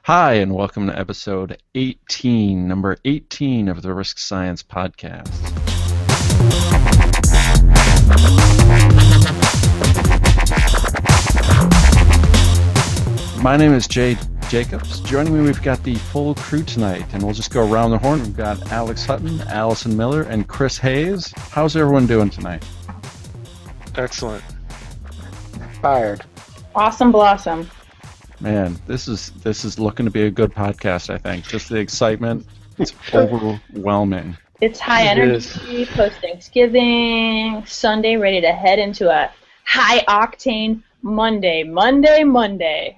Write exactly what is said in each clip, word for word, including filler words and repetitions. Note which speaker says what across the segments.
Speaker 1: Hi, and welcome to episode eighteen, number eighteen of the Risk Science Podcast. My name is Jay Jacobs. Joining me, we've got the full crew tonight, and we'll just go around the horn. We've got Alex Hutton, Allison Miller, and Chris Hayes. How's everyone doing tonight?
Speaker 2: Excellent.
Speaker 3: Fired.
Speaker 4: Awesome blossom.
Speaker 1: Man, this is this is looking to be a good podcast, I think. Just the excitement, it's overwhelming.
Speaker 4: It's high
Speaker 2: It
Speaker 4: energy, post Thanksgiving, Sunday, ready to head into a high octane Monday, Monday, Monday.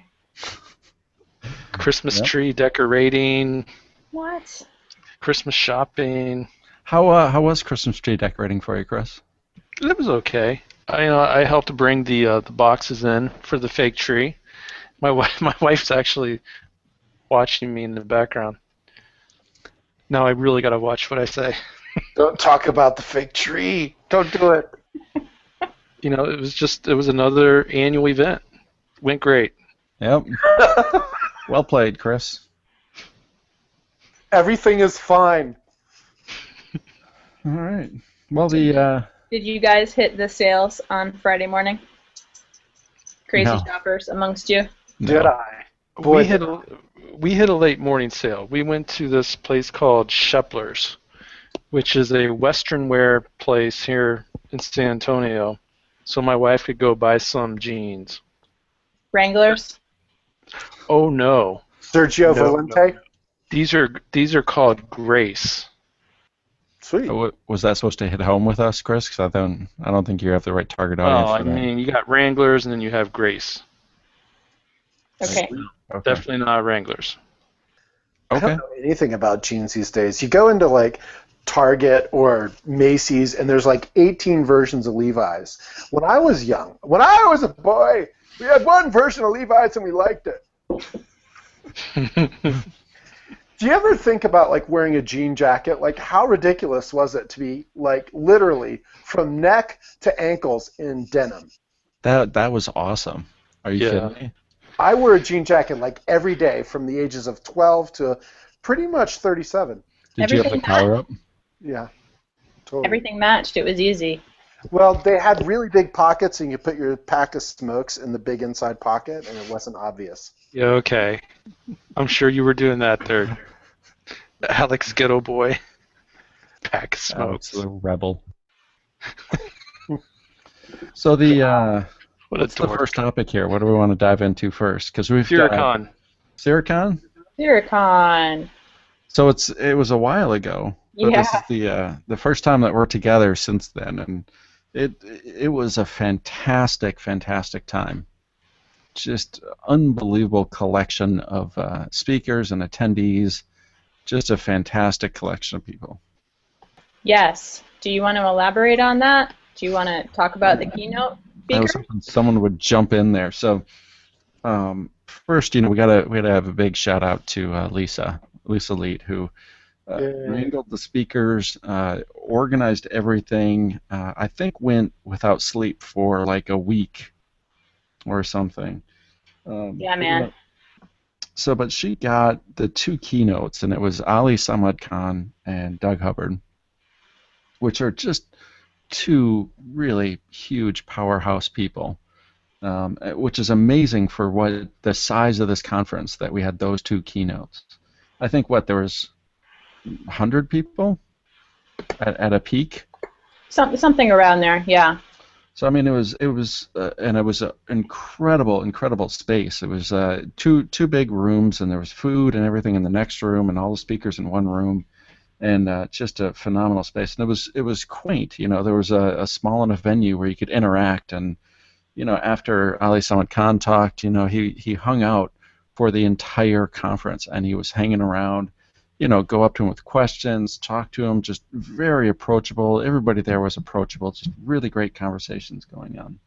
Speaker 2: Christmas
Speaker 1: Yep.
Speaker 2: tree decorating,
Speaker 4: What?
Speaker 2: Christmas shopping.
Speaker 1: How uh, how was Christmas tree decorating for you, Chris?
Speaker 2: It was okay. I uh, I helped bring the uh, the boxes in for the fake tree. My wife my wife's actually watching me in the background. Now I really got to watch what I say.
Speaker 3: Don't talk about the fake tree. Don't do it.
Speaker 2: You know, it was just it was another annual event. Went great.
Speaker 1: Yep. Well played, Chris.
Speaker 3: Everything is fine.
Speaker 1: All right. Well, the uh,
Speaker 4: Did you guys hit the sales on Friday morning? Crazy
Speaker 1: No.
Speaker 4: shoppers amongst you?
Speaker 3: Did
Speaker 1: no.
Speaker 3: I? Boy,
Speaker 2: we hit a we hit a late morning sale. We went to this place called Shepler's, which is a Western wear place here in San Antonio. So my wife could go buy some jeans.
Speaker 4: Wranglers?
Speaker 2: Oh no.
Speaker 3: Sergio
Speaker 2: No,
Speaker 3: Valente?
Speaker 2: no. These are these are called Grace.
Speaker 3: Sweet.
Speaker 1: Oh, was that supposed to hit home with us, Chris? Because I don't, I don't think you have the right target audience
Speaker 2: Oh, I
Speaker 1: for that.
Speaker 2: mean, you got Wranglers and then you have Grace.
Speaker 4: Okay.
Speaker 1: Okay.
Speaker 2: Definitely not Wranglers.
Speaker 3: I
Speaker 1: Okay.
Speaker 3: don't know anything about jeans these days. You go into like Target or Macy's and there's like eighteen versions of Levi's. When I was young, when I was a boy, we had one version of Levi's and we liked it. Do you ever think about like wearing a jean jacket? Like how ridiculous was it to be like literally from neck to ankles in denim?
Speaker 1: That that was awesome. Are you
Speaker 2: Yeah.
Speaker 1: kidding me?
Speaker 3: I wear a jean jacket like every day from the ages of twelve to pretty much thirty-seven.
Speaker 1: Did you have the
Speaker 4: Everything
Speaker 1: collar up?
Speaker 3: Yeah, totally.
Speaker 4: Everything matched. It was easy.
Speaker 3: Well, they had really big pockets, and you put your pack of smokes in the big inside pocket, and it wasn't obvious.
Speaker 2: Yeah, okay. I'm sure you were doing that there. Alex Ghetto Boy. Pack of
Speaker 1: Alex,
Speaker 2: smokes.
Speaker 1: the rebel. So the uh,
Speaker 2: What a
Speaker 1: what's the
Speaker 2: dork.
Speaker 1: first topic here? What do we want to dive into first? Because we've got
Speaker 2: Furicon.
Speaker 1: Siricon.
Speaker 4: Siricon.
Speaker 1: So it's it was a while ago, but this is
Speaker 4: Yeah.
Speaker 1: the uh, the first time that we're together since then, and it it was a fantastic, fantastic time. Just unbelievable collection of uh, speakers and attendees. Just a fantastic collection of people.
Speaker 4: Yes. Do you want to elaborate on that? Do you want to talk about the keynote
Speaker 1: I was
Speaker 4: speaker?
Speaker 1: hoping someone would jump in there. So um, first, you know, we gotta we gotta have a big shout out to uh, Lisa Lisa Leet, who uh,
Speaker 3: Yay.
Speaker 1: wrangled the speakers, uh, organized everything. Uh, I think went without sleep for like a week or something. Um,
Speaker 4: Yeah, man.
Speaker 1: So, but she got the two keynotes, and it was Ali Samad Khan and Doug Hubbard, which are just two really huge powerhouse people, um, which is amazing for what the size of this conference that we had those two keynotes. I think what there was one hundred people at, at a peak.
Speaker 4: Some, something around there, yeah.
Speaker 1: So I mean, it was it was uh, and it was an incredible, incredible space. It was uh, two two big rooms, and there was food and everything in the next room, and all the speakers in one room, and uh, just a phenomenal space. And it was it was quaint. You know, there was a, a small enough venue where you could interact. And you know, after Ali Samad Khan talked, you know, he he hung out for the entire conference, and he was hanging around. You know, go up to him with questions, talk to him, just very approachable. Everybody there was approachable. Just really great conversations going on.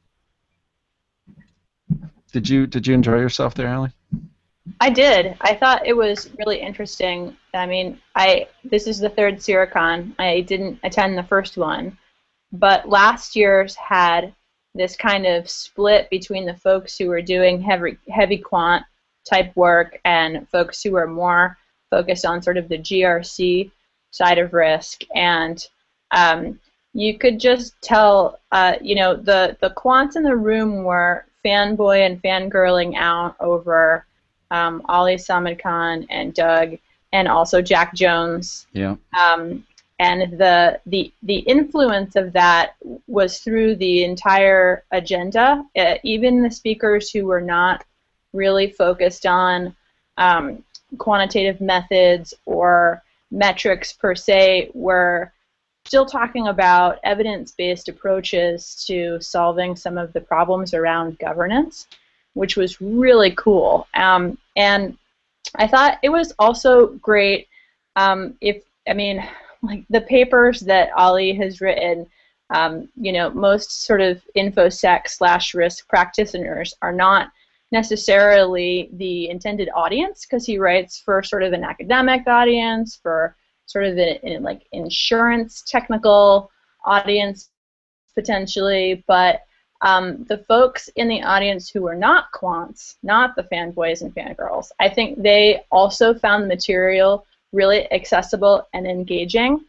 Speaker 1: Did you did you enjoy yourself there, Allie?
Speaker 4: I did. I thought it was really interesting. I mean, I this is the third Siricon. I didn't attend the first one, but last year's had this kind of split between the folks who were doing heavy heavy quant type work and folks who are more focused on sort of the G R C side of risk. And um, you could just tell, uh, you know, the, the quants in the room were fanboy and fangirling out over um, Ali Samad Khan and Doug, and also Jack Jones.
Speaker 1: Yeah.
Speaker 4: Um, and the the the influence of that was through the entire agenda. Uh, even the speakers who were not really focused on um, quantitative methods or metrics per se were still talking about evidence-based approaches to solving some of the problems around governance, which was really cool. Um, and I thought it was also great um, if, I mean, like the papers that Ali has written, um, you know, most sort of InfoSec slash risk practitioners are not necessarily the intended audience, because he writes for sort of an academic audience, for sort of an like insurance technical audience potentially, but um, the folks in the audience who were not quants, not the fanboys and fangirls, I think they also found the material really accessible and engaging.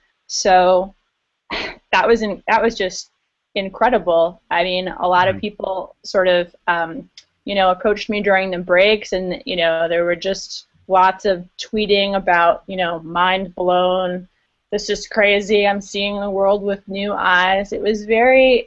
Speaker 4: So that was in, that was just incredible. I mean, a lot of people sort of um, you know, approached me during the breaks, and you know, there were just lots of tweeting about, you know, mind blown, this is crazy, I'm seeing the world with new eyes. It was very,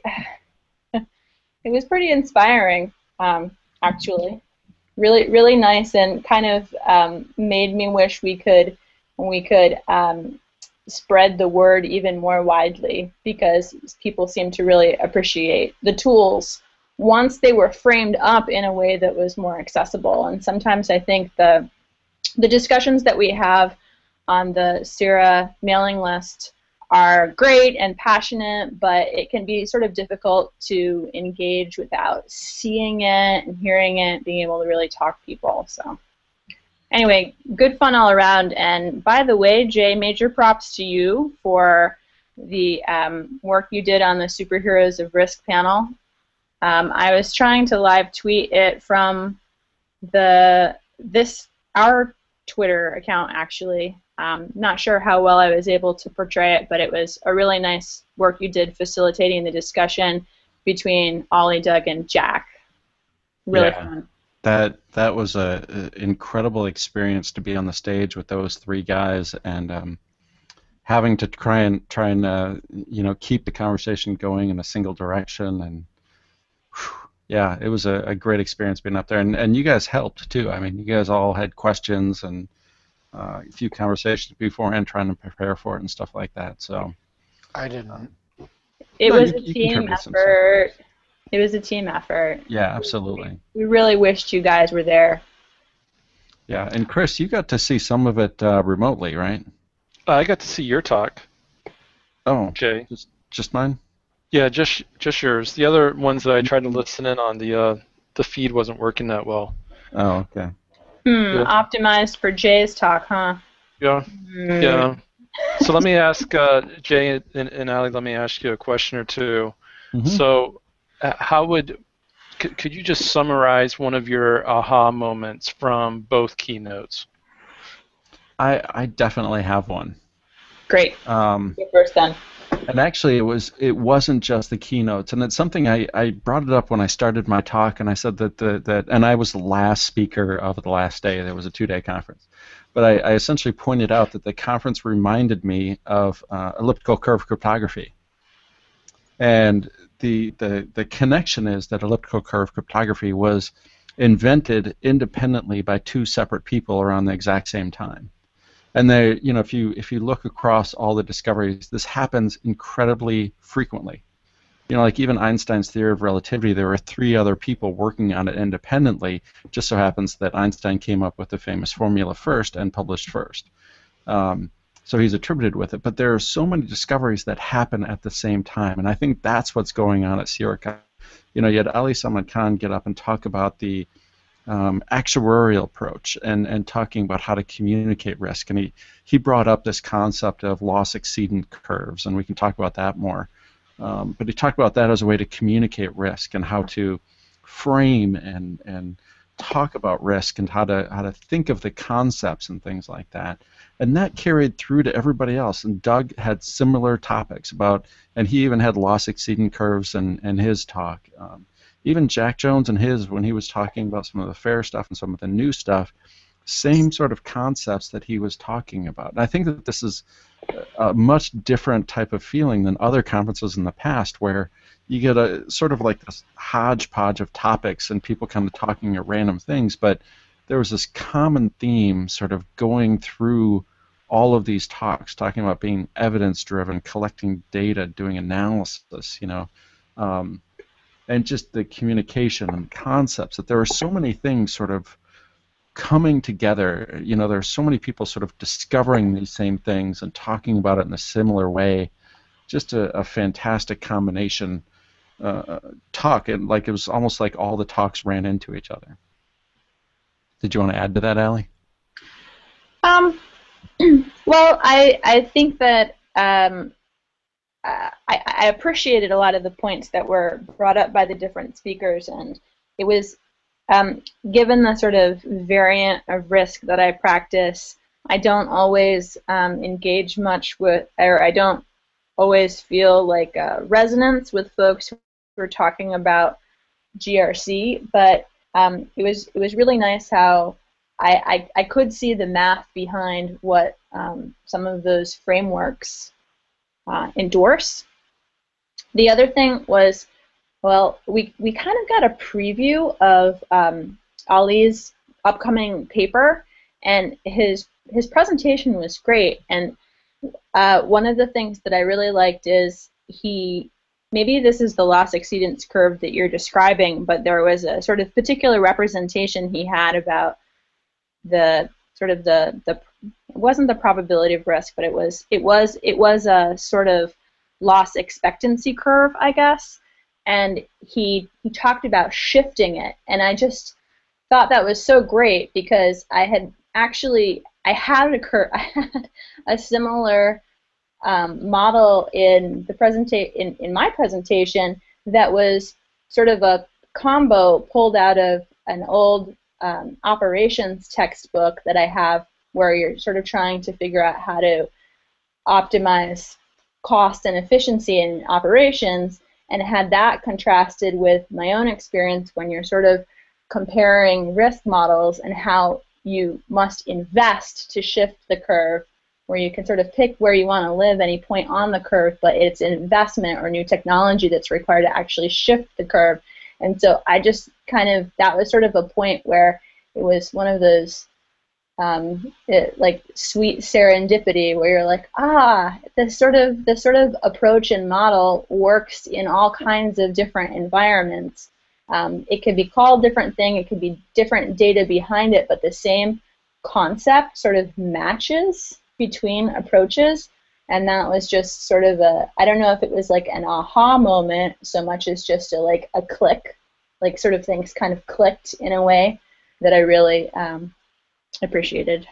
Speaker 4: it was pretty inspiring, um, actually. Really, really nice, and kind of um, made me wish we could, we could um, spread the word even more widely, because people seem to really appreciate the tools once they were framed up in a way that was more accessible. And sometimes I think the the discussions that we have on the CIRA mailing list are great and passionate, but it can be sort of difficult to engage without seeing it and hearing it, being able to really talk to people. So anyway, good fun all around. And by the way, Jay, major props to you for the um, work you did on the Superheroes of Risk panel. Um, I was trying to live tweet it from the this our Twitter account, actually. Um, not sure how well I was able to portray it, but it was a really nice work you did facilitating the discussion between Ollie, Doug, and Jack. Really
Speaker 1: yeah,
Speaker 4: fun.
Speaker 1: That that was a, a incredible experience to be on the stage with those three guys, and um, having to try and try and uh, you know, keep the conversation going in a single direction. And whew, yeah, it was a, a great experience being up there, and and you guys helped too. I mean, you guys all had questions and uh, a few conversations beforehand, trying to prepare for it and stuff like that. So
Speaker 3: I didn't.
Speaker 4: It
Speaker 1: No,
Speaker 4: was
Speaker 1: you-
Speaker 4: a
Speaker 1: you
Speaker 4: team
Speaker 1: contributed some
Speaker 4: effort. It was a team effort.
Speaker 1: yeah, absolutely.
Speaker 4: We really wished you guys were there.
Speaker 1: Yeah, and Chris, you got to see some of it uh, remotely, right?
Speaker 2: I got to see your talk,
Speaker 1: Oh,
Speaker 2: Jay.
Speaker 1: just just mine.
Speaker 2: Yeah, just just yours. The other ones that I tried to listen in on, the uh, the feed wasn't working that well.
Speaker 1: Oh, okay.
Speaker 4: Hmm,
Speaker 2: Yeah.
Speaker 4: optimized for Jay's talk, huh?
Speaker 2: Yeah,
Speaker 4: Hmm.
Speaker 2: yeah. So let me ask uh, Jay and, and Ali. Let me ask you a question or two.
Speaker 1: Mhm.
Speaker 2: So, uh, how would could, could you just summarize one of your aha moments from both keynotes?
Speaker 1: I I definitely have one.
Speaker 4: Great.
Speaker 1: Um,
Speaker 4: You first then.
Speaker 1: And actually, it was it wasn't just the keynotes, and it's something I, I brought it up when I started my talk, and I said that the that and I was the last speaker of the last day. There was a two-day conference, but I, I essentially pointed out that the conference reminded me of uh, elliptical curve cryptography, and the the the connection is that elliptical curve cryptography was invented independently by two separate people around the exact same time. And they, you know, if you if you look across all the discoveries, this happens incredibly frequently. You know, like even Einstein's theory of relativity, there were three other people working on it independently. It just so happens that Einstein came up with the famous formula first and published first. Um, so he's attributed with it. But there are so many discoveries that happen at the same time, and I think that's what's going on at CIRA. You know, you had Ali Samad Khan get up and talk about the Um, actuarial approach and, and talking about how to communicate risk. And he, he brought up this concept of loss exceedant curves, and we can talk about that more. Um, but he talked about that as a way to communicate risk and how to frame and, and talk about risk and how to how to think of the concepts and things like that. And that carried through to everybody else. And Doug had similar topics about, and he even had loss exceedance curves in, in his talk. Um, even Jack Jones and his, when he was talking about some of the fair stuff and some of the new stuff, same sort of concepts that he was talking about. And I think that this is a much different type of feeling than other conferences in the past, where you get a sort of like this hodgepodge of topics and people kind of talking at random things, but there was this common theme sort of going through all of these talks, talking about being evidence-driven, collecting data, doing analysis, you know, um, and just the communication and concepts, that there were so many things sort of coming together. You know, there are so many people sort of discovering these same things and talking about it in a similar way. Just a, a fantastic combination uh, talk, and like it was almost like all the talks ran into each other. Did you want to add to that, Allie?
Speaker 4: Um, well, I I think that um, I, I appreciated a lot of the points that were brought up by the different speakers, and it was um, given the sort of variant of risk that I practice, I don't always um, engage much with, or I don't always feel like a resonance with folks who are talking about G R C, but um, it was it was really nice how I, I, I could see the math behind what um, some of those frameworks uh, endorse. The other thing was, well, we, we kind of got a preview of um, Ali's upcoming paper, and his his presentation was great. And uh, one of the things that I really liked is he, maybe this is the loss exceedance curve that you're describing, but there was a sort of particular representation he had about the sort of the the it wasn't the probability of risk, but it was it was it was a sort of loss expectancy curve, I guess. And he he talked about shifting it, and I just thought that was so great, because I had actually I had a cur I had a similar um, model in the presenta in in my presentation that was sort of a combo pulled out of an old um, operations textbook that I have, where you're sort of trying to figure out how to optimize cost and efficiency in operations, and had that contrasted with my own experience when you're sort of comparing risk models and how you must invest to shift the curve, where you can sort of pick where you want to live any point on the curve, but it's an investment or new technology that's required to actually shift the curve. And so I just kind of, that was sort of a point where it was one of those um, it, like sweet serendipity, where you're like, ah, this sort of this sort of approach and model works in all kinds of different environments. Um, it could be called different thing, it could be different data behind it, but the same concept sort of matches between approaches. And that was just sort of a, I don't know if it was like an aha moment so much as just a like a click, like sort of things kind of clicked in a way that I really um, appreciated.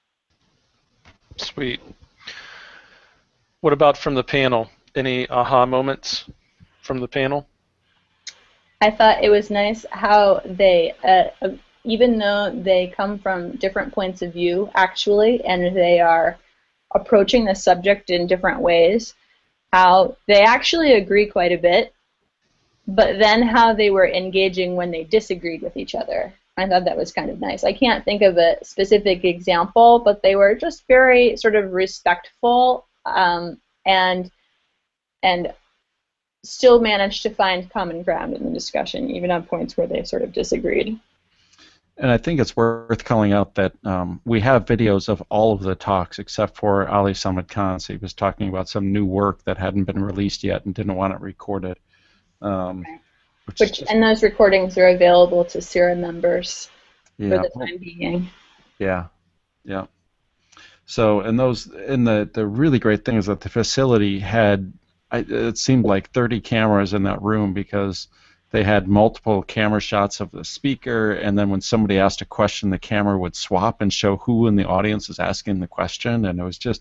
Speaker 2: Sweet. What about from the panel? Any aha moments from the panel?
Speaker 4: I thought it was nice how they, uh, even though they come from different points of view, actually, and they are approaching the subject in different ways, how they actually agree quite a bit, but then how they were engaging when they disagreed with each other. I thought that was kind of nice. I can't think of a specific example, but they were just very sort of respectful um, and and still managed to find common ground in the discussion, even on points where they sort of disagreed.
Speaker 1: And I think it's worth calling out that um, we have videos of all of the talks except for Ali Samad Khan. So he was talking about some new work that hadn't been released yet and didn't want it recorded. Um,
Speaker 4: okay. Which, which just, and those recordings are available to CIRA members
Speaker 1: yeah,
Speaker 4: for the time being.
Speaker 1: Yeah, yeah. So, and those, and the the really great thing is that the facility had, I, it seemed like thirty cameras in that room, because they had multiple camera shots of the speaker, and then when somebody asked a question, the camera would swap and show who in the audience is asking the question, and it was just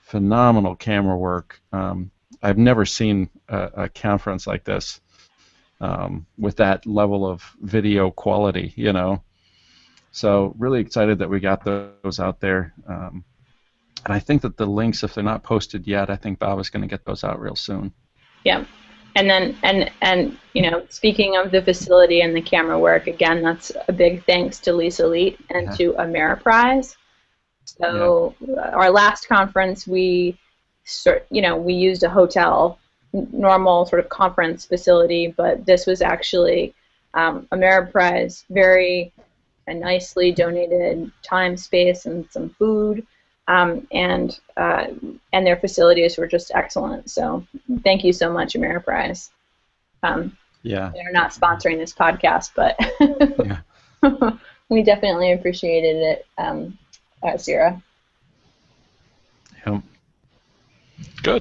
Speaker 1: phenomenal camera work. Um, I've never seen a, a conference like this um, with that level of video quality, you know. So really excited that we got those out there. Um, and I think that the links, if they're not posted yet, I think Bob is going to get those out real soon.
Speaker 4: Yeah. And then, and, and you know, speaking of the facility and the camera work, again, that's a big thanks to Lisa Leet and yeah. to Ameriprise. So yeah. our last conference, we, sort, you know, we used a hotel, normal sort of conference facility, but this was actually um, Ameriprise, very and nicely donated time, space, and some food, um, and uh, and their facilities were just excellent. So thank you so much, Ameriprise. Um,
Speaker 1: yeah,
Speaker 4: they're not sponsoring this podcast, but yeah. we definitely appreciated it, um, at Sierra.
Speaker 1: Yeah.
Speaker 2: Good.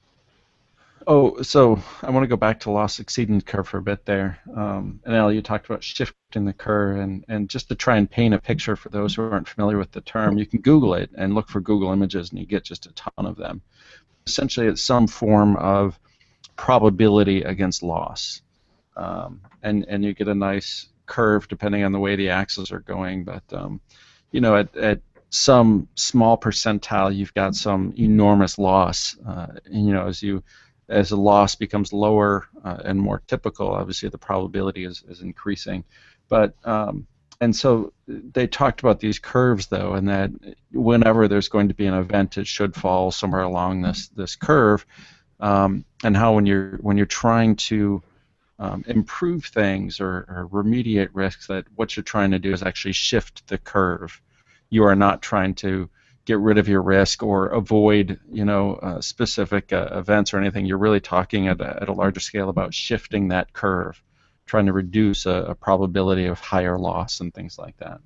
Speaker 1: Oh, so I want to go back to loss exceedance curve for a bit there. Um, and Al, you talked about shifting the curve, and, and just to try and paint a picture for those who aren't familiar with the term, you can Google it and look for Google Images, and you get just a ton of them. Essentially, it's some form of probability against loss, um, and and you get a nice curve depending on the way the axes are going. But um, you know, at at some small percentile, you've got some enormous loss. Uh, and, you know, as you As the loss becomes lower uh, and more typical, obviously the probability is, is increasing. But um, and so they talked about these curves, though, and that whenever there's going to be an event, it should fall somewhere along this this curve. Um, and how when you're when you're trying to um, improve things or, or remediate risks, that what you're trying to do is actually shift the curve. You are not trying to get rid of your risk or avoid, you know, uh, specific uh, events or anything. You're really talking at a, at a larger scale about shifting that curve, trying to reduce a, a probability of higher loss and things like that.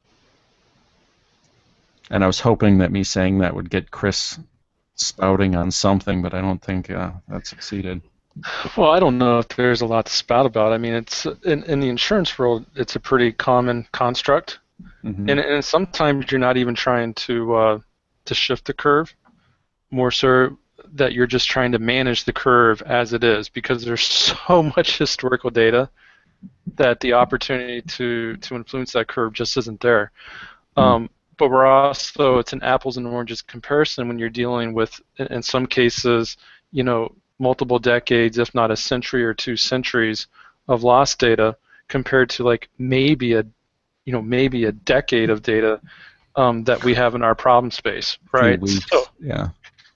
Speaker 1: And I was hoping that me saying that would get Chris spouting on something, but I don't think uh, that succeeded.
Speaker 2: Well, I don't know if there's a lot to spout about. I mean, it's in, in the insurance world, it's a pretty common construct. Mm-hmm. And, and sometimes you're not even trying to uh, to shift the curve, more so that you're just trying to manage the curve as it is, because there's so much historical data that the opportunity to, to influence that curve just isn't there. Mm-hmm. Um, but we're also, it's an apples and oranges comparison when you're dealing with, in, in some cases, you know, multiple decades, if not a century or two centuries of loss data compared to like maybe a you know, maybe a decade of data um, that we have in our problem space, right?
Speaker 1: Weeks,
Speaker 2: so,
Speaker 1: yeah.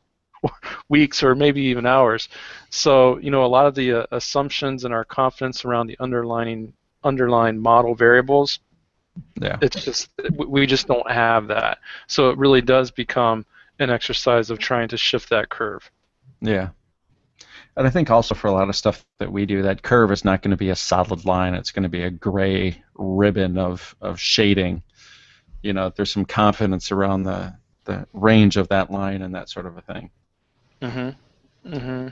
Speaker 2: Weeks or maybe even hours. So, you know, a lot of the uh, assumptions and our confidence around the underlying underlying model variables,
Speaker 1: yeah,
Speaker 2: it's just we just don't have that. So it really does become an exercise of trying to shift that curve.
Speaker 1: Yeah. And I think also for a lot of stuff that we do, that curve is not going to be a solid line. It's going to be a gray ribbon of, of shading. You know, there's some confidence around the, the range of that line and that sort of a thing.
Speaker 2: Mm-hmm. Mm-hmm.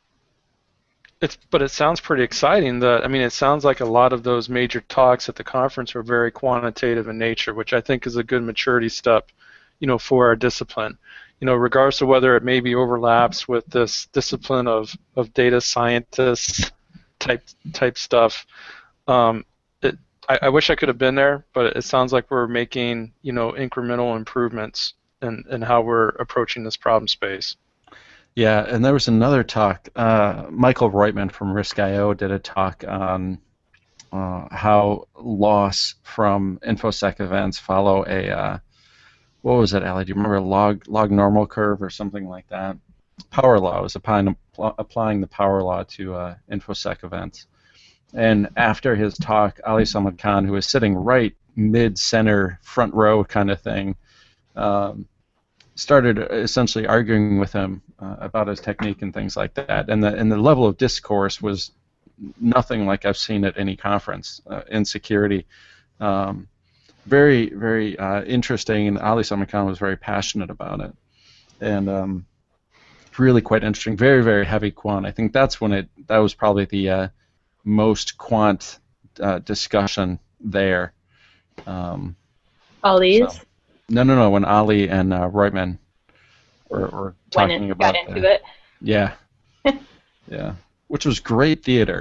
Speaker 2: It's, but it sounds pretty exciting. That I mean, it sounds like a lot of those major talks at the conference were very quantitative in nature, which I think is a good maturity step, you know, for our discipline. You know, regardless of whether it maybe overlaps with this discipline of, of data scientists type type stuff. Um, it, I, I wish I could have been there, but it sounds like we're making, you know, incremental improvements in, in how we're approaching this problem space.
Speaker 1: Yeah, and there was another talk. Uh, Michael Reutman from Risk dot I O did a talk on uh, how loss from InfoSec events follow a uh, what was it, Ali? Do you remember log log normal curve or something like that? Power law was applying applying the power law to uh, InfoSec events. And after his talk, Ali Salman Khan, who was sitting right mid-center, front row kind of thing, um, started essentially arguing with him uh, about his technique and things like that. And the and the level of discourse was nothing like I've seen at any conference uh, in security. Um, Very, very uh, interesting, and Ali Salman Khan was very passionate about it, and um, really quite interesting. Very, very heavy quant. I think that's when it. That was probably the uh, most quant uh, discussion there. Um,
Speaker 4: Ali's?
Speaker 1: So. No, no, no. When Ali and uh, Reutman were, were talking
Speaker 4: it,
Speaker 1: about
Speaker 4: got into
Speaker 1: the,
Speaker 4: it.
Speaker 1: Yeah, yeah, which was great theater.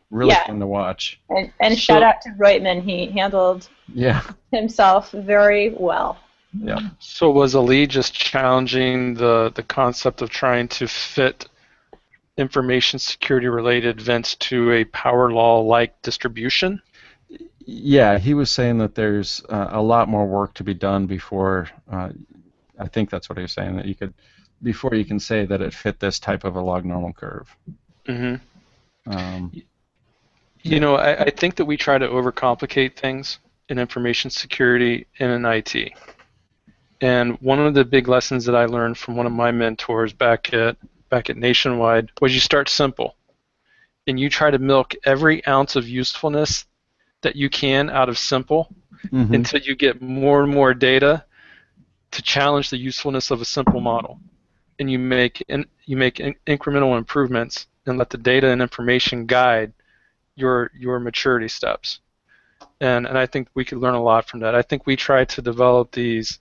Speaker 1: really
Speaker 4: Yeah.
Speaker 1: fun to watch.
Speaker 4: And, and
Speaker 2: So-
Speaker 4: shout out to Reutman. He handled
Speaker 1: Yeah,
Speaker 4: himself very well.
Speaker 1: yeah.
Speaker 2: So was Ali just challenging the, the concept of trying to fit information security related events to a power law like distribution?
Speaker 1: Yeah, he was saying that there's uh, a lot more work to be done before. Uh, I think that's what he was saying, that you could before you can say that it fit this type of a log normal curve.
Speaker 2: hmm
Speaker 1: Um,
Speaker 2: You know, I, I think that we try to overcomplicate things in information security and in I T. And one of the big lessons that I learned from one of my mentors back at back at Nationwide was you start simple, and you try to milk every ounce of usefulness that you can out of simple
Speaker 1: mhm.
Speaker 2: until you get more and more data to challenge the usefulness of a simple model, and you make in, you make in, incremental improvements and let the data and information guide your your maturity steps. And and I think we could learn a lot from that. I think we try to develop these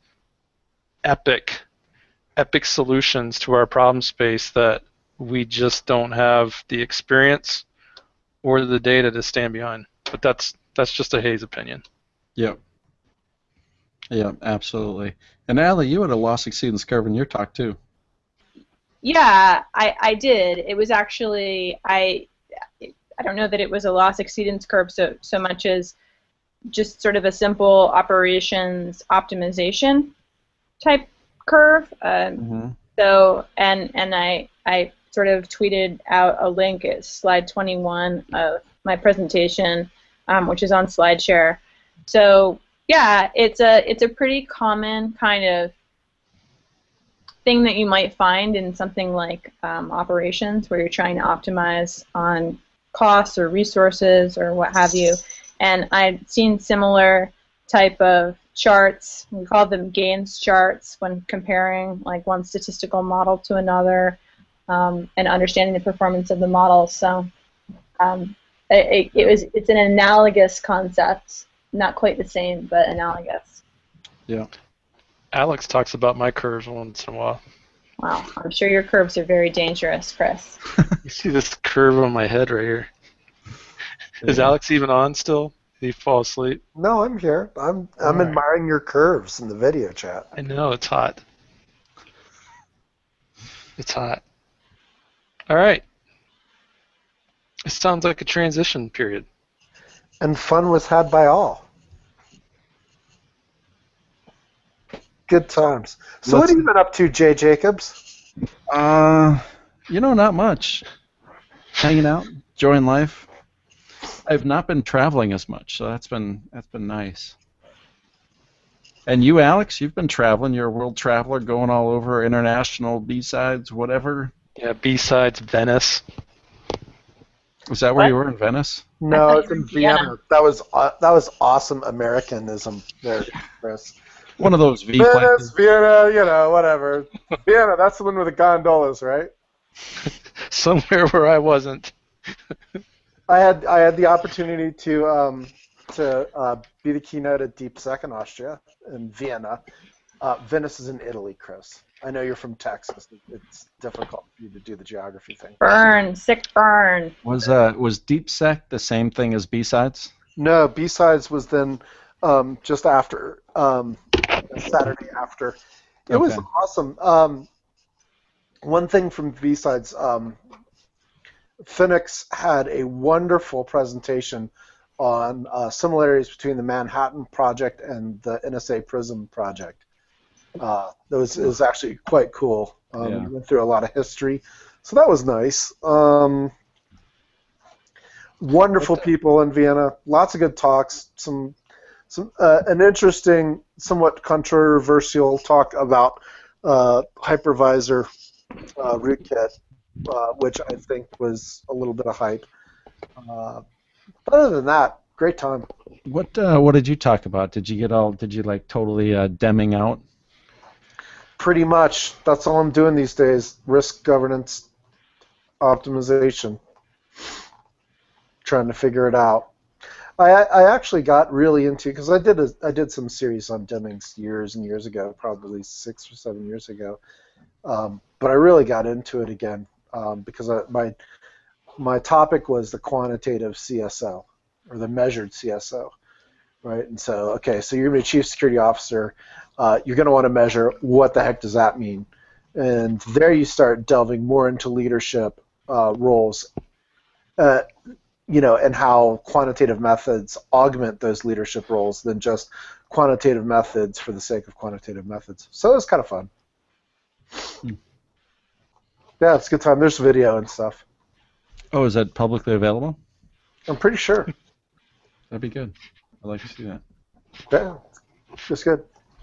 Speaker 2: epic epic solutions to our problem space that we just don't have the experience or the data to stand behind. But that's that's just a Hayes opinion.
Speaker 1: Yep. Yep, absolutely. And Allie, you had a loss exceedance curve in your talk too.
Speaker 4: Yeah, I, I did. It was actually I I don't know that it was a loss exceedance curve so so much as just sort of a simple operations optimization type curve. Um,
Speaker 1: Mm-hmm.
Speaker 4: so and and I I sort of tweeted out a link at slide twenty-one of my presentation, um, which is on SlideShare. So yeah, it's a it's a pretty common kind of thing that you might find in something like um, operations, where you're trying to optimize on costs or resources or what have you. And I've seen similar type of charts. We call them gains charts when comparing like one statistical model to another um, and understanding the performance of the model. So um, it, it was it's an analogous concept, not quite the same, but analogous.
Speaker 1: Yeah.
Speaker 2: Alex talks about my curves once in a while.
Speaker 4: Wow, I'm sure your curves are very dangerous, Chris.
Speaker 2: You see this curve on my head right here. Is
Speaker 1: Yeah.
Speaker 2: Alex even on still? Did he fall asleep?
Speaker 3: No, I'm here. I'm I'm
Speaker 2: All right.
Speaker 3: admiring your curves in the video chat.
Speaker 2: I know, it's hot. It's hot. All right. It sounds like a transition period.
Speaker 3: And fun was had by all. Good times. So what
Speaker 1: Let's-
Speaker 3: have you been up to, Jay Jacobs?
Speaker 1: Uh, you know, not much. Hanging out, enjoying life. I've not been traveling as much, so that's been that's been nice. And you, Alex, you've been traveling. You're a world traveler, going all over, international B-sides, whatever.
Speaker 2: Yeah, B-sides, Venice.
Speaker 1: Was that where
Speaker 4: What?
Speaker 1: you were in Venice?
Speaker 3: No,
Speaker 4: thought
Speaker 3: it's
Speaker 4: you were
Speaker 3: in
Speaker 4: in Vienna.
Speaker 3: Vienna. That was uh, that was awesome Americanism there, Chris.
Speaker 1: One of those V
Speaker 3: Venice,
Speaker 1: places.
Speaker 3: Vienna, you know, whatever. Vienna, that's the one with the gondolas, right?
Speaker 2: Somewhere where I wasn't.
Speaker 3: I had I had the opportunity to um, to uh, be the keynote at DeepSec in Austria in Vienna. Uh, Venice is in Italy, Chris. I know you're from Texas. It's difficult for you to do the geography thing.
Speaker 4: Burn, sick burn.
Speaker 1: Was uh was DeepSec the same thing as B-sides?
Speaker 3: No, B-sides was then um, just after um, Saturday after. It was
Speaker 1: Okay.
Speaker 3: awesome. Um, one thing from B-sides, um, Phoenix had a wonderful presentation on uh, similarities between the Manhattan Project and the N S A PRISM project. Uh, that was it was actually quite cool. Um,
Speaker 1: Yeah.
Speaker 3: we went through a lot of history, so that was nice. Um, wonderful people in Vienna. Lots of good talks. Some some uh, an interesting, somewhat controversial talk about uh, hypervisor uh, rootkit, uh, which I think was a little bit of hype. Uh, other than that, great time.
Speaker 1: What uh, what did you talk about? Did you get all? Did you like totally uh, Deming out?
Speaker 3: Pretty much, that's all I'm doing these days. Risk governance optimization. Trying to figure it out. I, I actually got really into, because I did a, I did some series on Demings years and years ago, probably six or seven years ago. Um, but I really got into it again um, because I, my my topic was the quantitative C S O, or the measured C S O, right? And so, okay, so you're going to be chief security officer. Uh, you're going to want to measure what the heck does that mean? And there you start delving more into leadership uh, roles, uh, you know, and how quantitative methods augment those leadership roles than just quantitative methods for the sake of quantitative methods. So it was kind of fun.
Speaker 1: Hmm.
Speaker 3: Yeah, it's a good time. There's video and stuff.
Speaker 1: Oh, is that publicly available?
Speaker 3: I'm pretty sure.
Speaker 1: That'd be good. I'd like to see that.
Speaker 3: Yeah, it's good.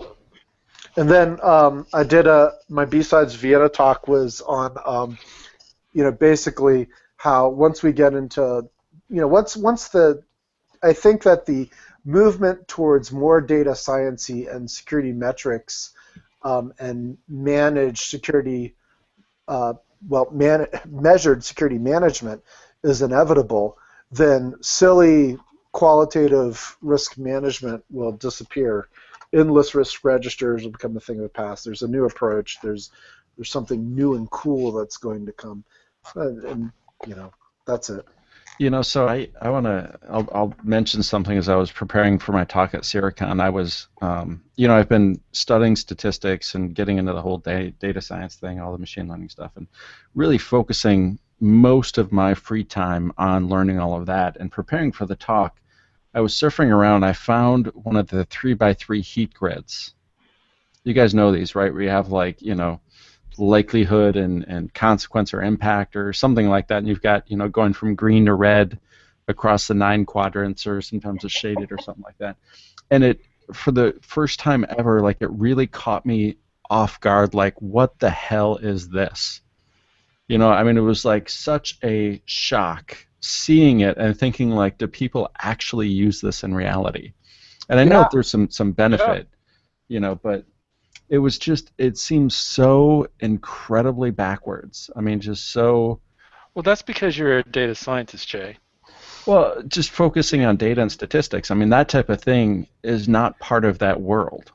Speaker 3: And then um, I did a my B-Sides Vienna talk was on, um, you know, basically how once we get into, you know, once once the, I think that the movement towards more data science-y and security metrics um, and managed security, uh, well, man, measured security management is inevitable, then silly qualitative risk management will disappear. Endless risk registers will become a thing of the past. There's a new approach. There's there's something new and cool that's going to come, and, and you know that's it.
Speaker 1: You know, so I, I want to, I'll, I'll mention something as I was preparing for my talk at Sierracon. I was, um, you know, I've been studying statistics and getting into the whole da- data science thing, all the machine learning stuff, and really focusing most of my free time on learning all of that. And preparing for the talk, I was surfing around, I found one of the three by three heat grids. You guys know these, right? Where you have, like, you know, likelihood and, and consequence or impact or something like that, and you've got, you know, going from green to red across the nine quadrants, or sometimes it's shaded or something like that. And it, for the first time ever, like, it really caught me off guard, like, what the hell is this? You know, I mean, it was like such a shock seeing it and thinking, like, do people actually use this in reality? And I know
Speaker 3: Yeah.
Speaker 1: that there's some, some benefit, you know, but it was just, it seems so incredibly backwards. I mean, just so...
Speaker 2: Well, that's because you're a data scientist, Jay.
Speaker 1: Well, just focusing on data and statistics, I mean, that type of thing is not part of that world.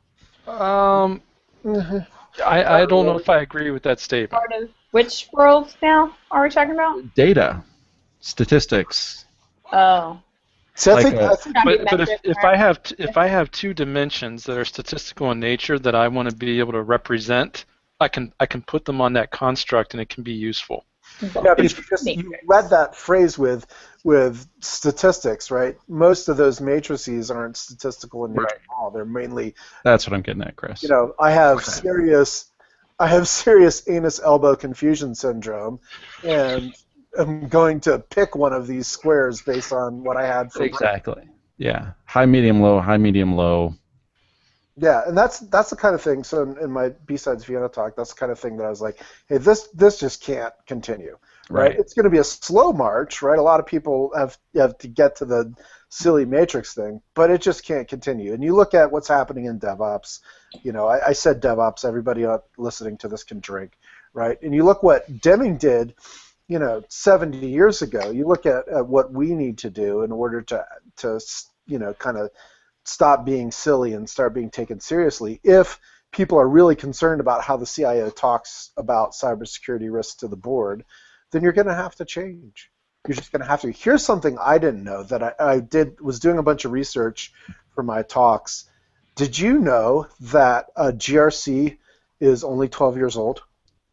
Speaker 2: Um, I, I don't know if I agree with that statement.
Speaker 4: Part of which world now are we talking about?
Speaker 1: Data, statistics.
Speaker 4: Oh.
Speaker 3: So I
Speaker 1: Like
Speaker 3: think,
Speaker 1: a-
Speaker 3: I think
Speaker 2: But, but if,
Speaker 4: Metric,
Speaker 2: if I have t- if I have two dimensions that are statistical in nature that I want to be able to represent, I can I can put them on that construct and it can be useful.
Speaker 3: yeah, but you,
Speaker 4: It's
Speaker 3: just, you
Speaker 4: matrix.
Speaker 3: read that phrase with with statistics, right? Most of those matrices aren't statistical in nature
Speaker 1: Right.
Speaker 3: at all. They're mainly,
Speaker 1: That's what I'm getting at, Chris.
Speaker 3: you know, I have serious, I have serious anus elbow confusion syndrome, and I'm going to pick one of these squares based on what I had for
Speaker 1: Exactly. Yeah. High, medium, low, high, medium, low.
Speaker 3: Yeah, and that's that's the kind of thing. So in, in my B-Sides Vienna talk, that's the kind of thing that I was like, hey, this this just can't continue, right?
Speaker 1: Right.
Speaker 3: It's going to be a slow march, right? A lot of people have have to get to the silly matrix thing, but it just can't continue. And you look at what's happening in DevOps. You know, I, I said DevOps. Everybody listening to this can drink, right? And you look what Deming did, you know, seventy years ago. You look at, at what we need to do in order to to you know kind of stop being silly and start being taken seriously. If people are really concerned about how the C I O talks about cybersecurity risks to the board, then you're going to have to change. You're just going to have to. Here's something I didn't know that I, I did was doing a bunch of research for my talks. Did you know that a G R C is only twelve years old?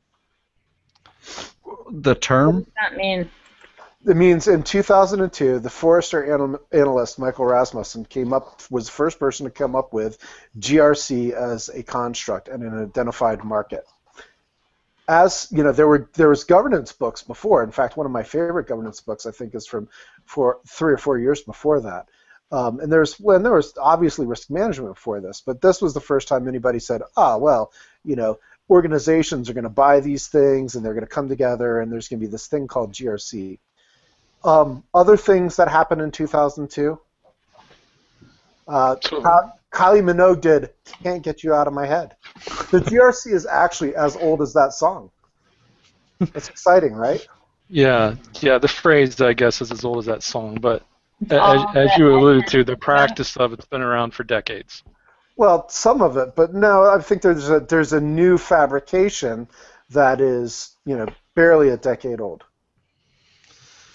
Speaker 1: The
Speaker 4: What
Speaker 1: term?
Speaker 4: does that mean?
Speaker 3: It means in two thousand two, the Forrester anal- analyst Michael Rasmussen came up was the first person to come up with G R C as a construct and an identified market. As you know, there were there was governance books before. In fact, one of my favorite governance books, I think, is from for three or four years before that. Um, and there's well, and there was obviously risk management before this, but this was the first time anybody said, ah, well, you know, organizations are going to buy these things and they're going to come together, and there's going to be this thing called G R C. Um, other things that happened in two thousand two, uh,
Speaker 2: So-
Speaker 3: Ky- Kylie Minogue did "Can't Get You Out of My Head." The G R C is actually as old as that song. It's exciting, right?
Speaker 2: Yeah, yeah. The phrase, I guess, is as old as that song, but a-
Speaker 4: all
Speaker 2: as, as
Speaker 4: that
Speaker 2: you
Speaker 4: I
Speaker 2: alluded
Speaker 4: can-
Speaker 2: to, the practice of it's been around for decades.
Speaker 3: Well, some of it, but no, I think there's a there's a new fabrication that is, you know, barely a decade old.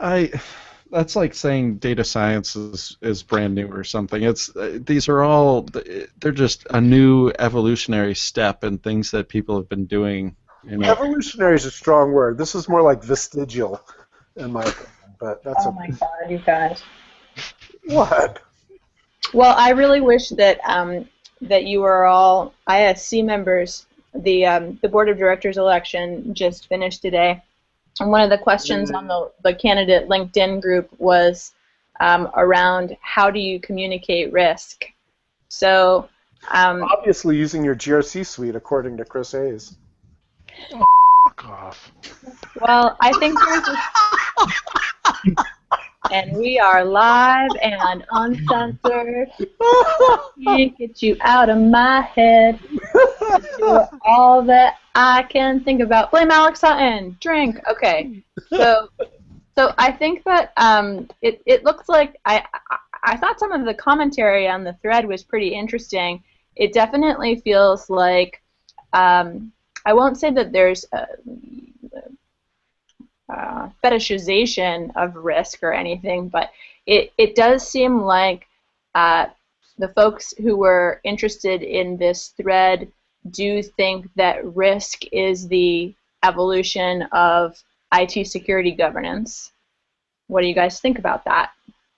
Speaker 1: I that's like saying data science is, is brand new or something. It's uh, these are all they're just a new evolutionary step in things that people have been doing. You know.
Speaker 3: Evolutionary is a strong word. This is more like vestigial, in my opinion. But that's
Speaker 4: Oh
Speaker 3: a,
Speaker 4: my God, you guys.
Speaker 3: what?
Speaker 4: Well, I really wish that um, that you were all I S C members. The um, the board of directors election just finished today, and one of the questions on the the candidate LinkedIn group was um, around how do you communicate risk. So um,
Speaker 3: Obviously using your G R C suite, according to Chris Hayes.
Speaker 2: Fuck off.
Speaker 4: well, I think there's a and we are live and uncensored. Can't get you out of my head. Do all that I can think about. Blame Alex Sutton. Drink. Okay. So, so I think that um, it it looks like I, I I thought some of the commentary on the thread was pretty interesting. It definitely feels like um, I won't say that there's a, Uh, fetishization of risk or anything, but it, it does seem like uh, the folks who were interested in this thread do think that risk is the evolution of I T security governance. What do you guys think about that?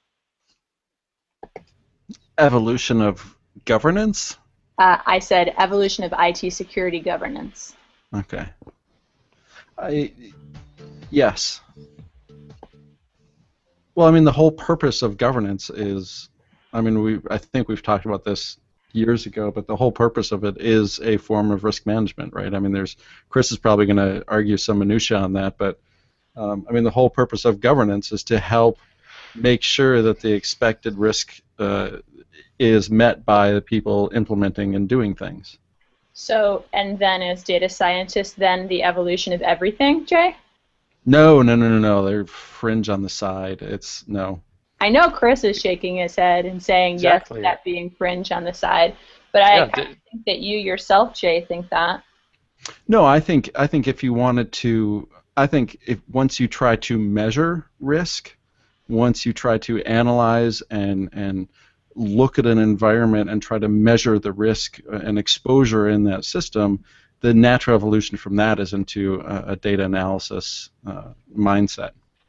Speaker 1: Evolution of governance?
Speaker 4: Uh, I said evolution of I T security governance.
Speaker 1: Okay. I yes. Well, I mean, the whole purpose of governance is, I mean, we I think we've talked about this years ago, but the whole purpose of it is a form of risk management, right? I mean, there's Chris is probably going to argue some minutia on that, but um, I mean, the whole purpose of governance is to help make sure that the expected risk uh, is met by the people implementing and doing things.
Speaker 4: So, and then as data scientists, then the evolution of everything, Jay?
Speaker 1: No, no, no, no, no. They're fringe on the side. It's no.
Speaker 4: I know Chris is shaking his head and saying
Speaker 2: Exactly.
Speaker 4: yes, that being fringe on the side, but I,
Speaker 2: Yeah,
Speaker 4: I
Speaker 2: d-
Speaker 4: think that you yourself, Jay, think that.
Speaker 1: No, I think I think if you wanted to, I think if once you try to measure risk, once you try to analyze and and look at an environment and try to measure the risk and exposure in that system, the natural evolution from that is into a, a data analysis uh, mindset.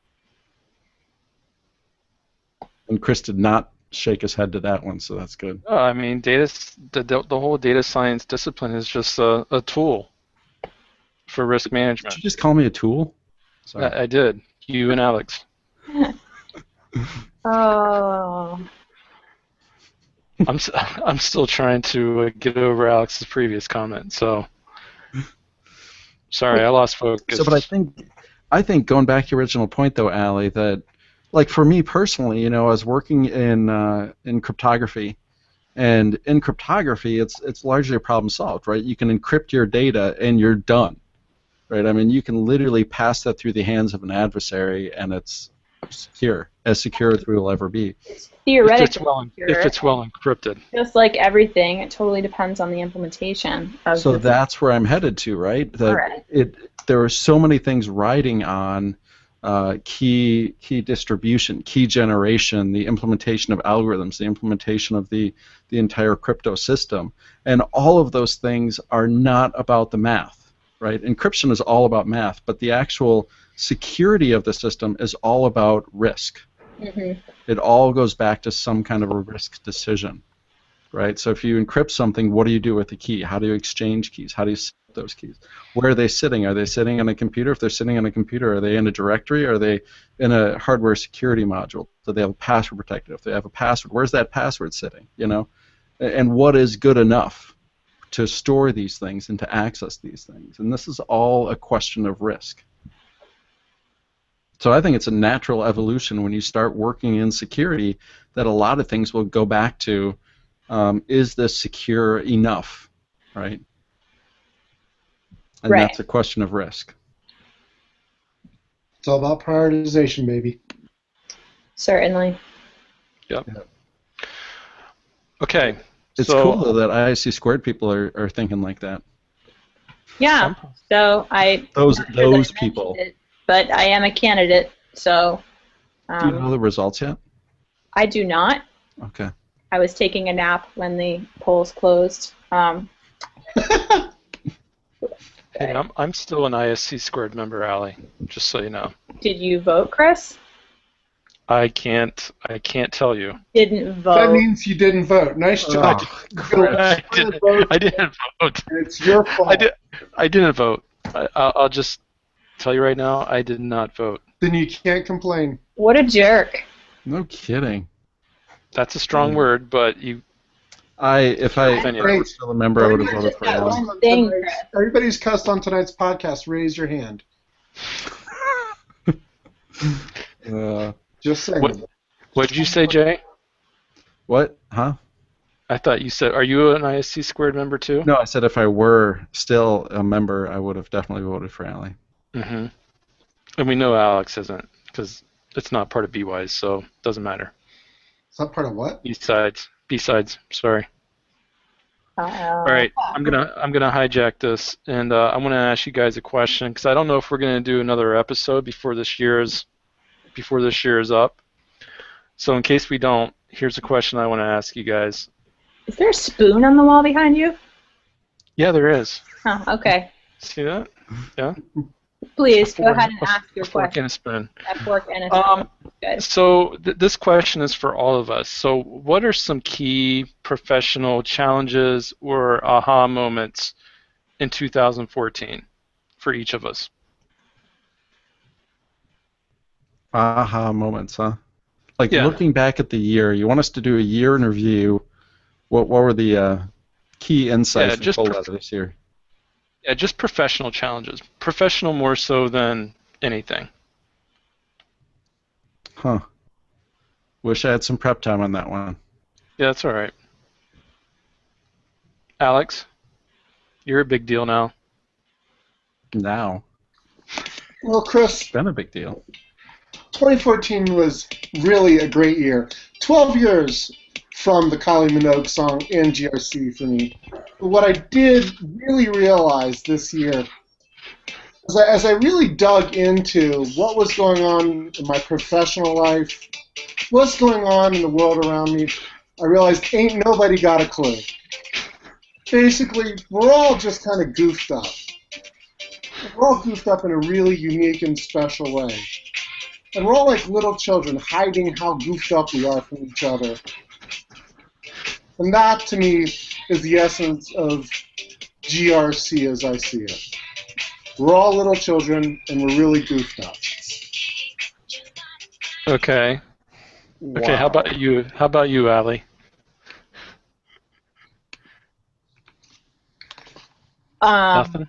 Speaker 1: And Chris did not shake his head to that one, so that's good.
Speaker 2: Oh, I mean, data, the, the the whole data science discipline is just a, a tool for risk
Speaker 1: Did
Speaker 2: management.
Speaker 1: you just call me a tool? Sorry.
Speaker 2: I, I did. You and Alex.
Speaker 4: Oh.
Speaker 2: I'm s- I'm still trying to uh, get over Alex's previous comment. So sorry, I lost focus.
Speaker 1: So, but I think, I think going back to your original point, though, Ali, that like for me personally, you know, I was working in uh, in cryptography, and in cryptography, it's it's largely a problem solved, right? You can encrypt your data and you're done, right? I mean, you can literally pass that through the hands of an adversary, and it's secure, as secure as we will ever be.
Speaker 4: It's
Speaker 2: if
Speaker 4: theoretically
Speaker 2: it's well
Speaker 4: secure.
Speaker 2: if it's well encrypted.
Speaker 4: Just like everything, it totally depends on the implementation of
Speaker 1: So
Speaker 4: the
Speaker 1: that's where I'm headed to, right? That
Speaker 4: Alright.
Speaker 1: it there are so many things riding on uh, key key distribution, key generation, the implementation of algorithms, the implementation of the the entire crypto system, and all of those things are not about the math, right? Encryption is all about math, but the actual security of the system is all about risk.
Speaker 4: Mhm.
Speaker 1: It all goes back to some kind of a risk decision, right? So if you encrypt something, what do you do with the key? How do you exchange keys? How do you set those keys? Where are they sitting? Are they sitting on a computer? If they're sitting on a computer, are they in a directory? Are they in a hardware security module? Do they have a password protected? If they have a password, where's that password sitting? You know, and what is good enough to store these things and to access these things? And this is all a question of risk. So I think it's a natural evolution when you start working in security that a lot of things will go back to, um, is this secure enough, right? And
Speaker 4: Right.
Speaker 1: that's a question of risk.
Speaker 5: It's all about prioritization, baby.
Speaker 4: Certainly.
Speaker 2: Okay.
Speaker 1: It's
Speaker 2: so,
Speaker 1: cool though that I I C squared people are, are thinking like that.
Speaker 4: Yeah.
Speaker 2: Some-
Speaker 4: So I
Speaker 1: Those
Speaker 4: not sure that I
Speaker 1: those
Speaker 4: mentioned
Speaker 1: people.
Speaker 4: it, but I am a candidate, so
Speaker 1: Do you
Speaker 4: Um,
Speaker 1: know the results yet?
Speaker 4: I do not.
Speaker 1: Okay.
Speaker 4: I was taking a nap when the polls closed. Um,
Speaker 2: Hey, I'm I'm still an I S C squared member, Allie. Just so you know.
Speaker 4: did you vote, Chris?
Speaker 2: I can't I can't tell you.
Speaker 4: Didn't vote.
Speaker 5: That means you didn't vote. Nice job.
Speaker 1: Oh,
Speaker 2: I didn't, I didn't vote.
Speaker 5: It's your fault.
Speaker 2: I did. I didn't vote. I, I'll, I'll just tell you right now. I did not vote.
Speaker 5: Then you can't complain.
Speaker 4: What a jerk.
Speaker 1: no kidding.
Speaker 2: That's a strong word, but you.
Speaker 1: I if I, if I
Speaker 2: Hey,
Speaker 1: was still a member, I would have voted for
Speaker 4: that
Speaker 1: Alan.
Speaker 4: one thing,
Speaker 5: Tonight's-
Speaker 4: Chris.
Speaker 5: Everybody's cussed on tonight's podcast. Raise your hand.
Speaker 1: Uh,
Speaker 5: Just saying.
Speaker 2: What? What did you say, Jay?
Speaker 1: what? Huh?
Speaker 2: I thought you said. Are you an I S C squared member too?
Speaker 1: No, I said if I were still a member, I would have definitely voted for Allie.
Speaker 2: Mm-hmm. And we know Alex isn't because it's not part of B WISE, so it doesn't matter.
Speaker 5: Is that part of what?
Speaker 2: B sides. B sides. Sorry.
Speaker 4: Uh,
Speaker 2: All right, I'm gonna I'm gonna hijack this, and uh, I'm gonna ask you guys a question because I don't know if we're gonna do another episode before this year is before this year is up. So in case we don't, here's a question I want to ask you guys.
Speaker 4: Is there a spoon on the wall behind you?
Speaker 2: Yeah, there is.
Speaker 4: Oh, okay.
Speaker 2: See that? Yeah.
Speaker 4: Please go
Speaker 2: Fork-
Speaker 4: ahead and
Speaker 2: a-
Speaker 4: ask your
Speaker 2: a fork
Speaker 4: question.
Speaker 2: and a spoon.
Speaker 4: A fork and a
Speaker 2: Um,
Speaker 4: spoon. Good.
Speaker 2: So th- this question is for all of us. So what are some key professional challenges or aha moments in two thousand fourteen for each of us?
Speaker 1: Aha moments, huh? Like
Speaker 2: Yeah.
Speaker 1: looking back at the year, you want us to do a year in review. What what were the uh, key insights
Speaker 2: Yeah,
Speaker 1: we
Speaker 2: just
Speaker 1: pulled
Speaker 2: prof-
Speaker 1: out of this year?
Speaker 2: Yeah, just professional challenges. Professional more so than anything.
Speaker 1: Huh. Wish I had some prep time on that one.
Speaker 2: Yeah, that's all right. Alex, you're a big deal now.
Speaker 1: Now,
Speaker 5: Well, Chris,
Speaker 1: it's been a big deal.
Speaker 5: twenty fourteen was really a great year. twelve years from the Kylie Minogue song and G R C for me. But what I did really realize this year, as I, as I really dug into what was going on in my professional life, what's going on in the world around me, I realized ain't nobody got a clue. Basically, we're all just kind of goofed up. We're all goofed up in a really unique and special way. And we're all like little children hiding how goofed up we are from each other. And that, to me, is the essence of G R C as I see it. We're all little children, and we're really goofed up.
Speaker 2: Okay. Okay, how about you? How about you, Allie?
Speaker 4: Um,
Speaker 2: Nothing?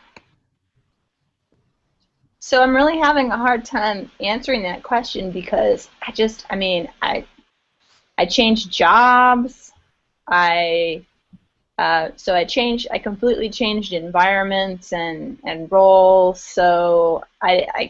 Speaker 4: So I'm really having a hard time answering that question because I just, I mean, I, I changed jobs. I, uh, so I changed, I completely changed environments and and roles. So I, I,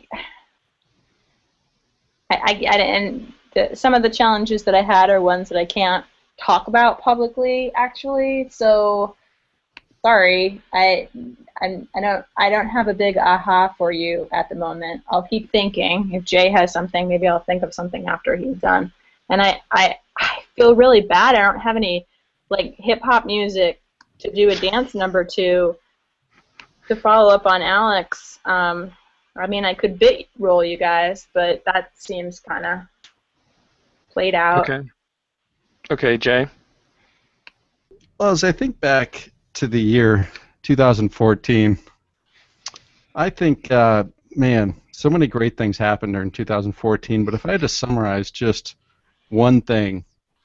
Speaker 4: I, I, I and the, some of the challenges that I had are ones that I can't talk about publicly, actually. So sorry, I. I'm, I don't. I don't have a big aha for you at the moment. I'll keep thinking. If Jay has something, maybe I'll think of something after he's done. And I, I, I feel really bad. I don't have any like hip hop music to do a dance number to. To follow up on Alex, um, I mean, I could bit roll you guys, but that seems kind of played out.
Speaker 2: Okay. Okay, Jay.
Speaker 1: Well, as I think back to the year two thousand fourteen, I think, uh, man, so many great things happened during two thousand fourteen, but if I had to summarize just one thing,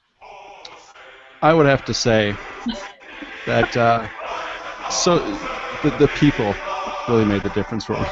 Speaker 1: I would have to say that uh, so the, the people really made the difference for me.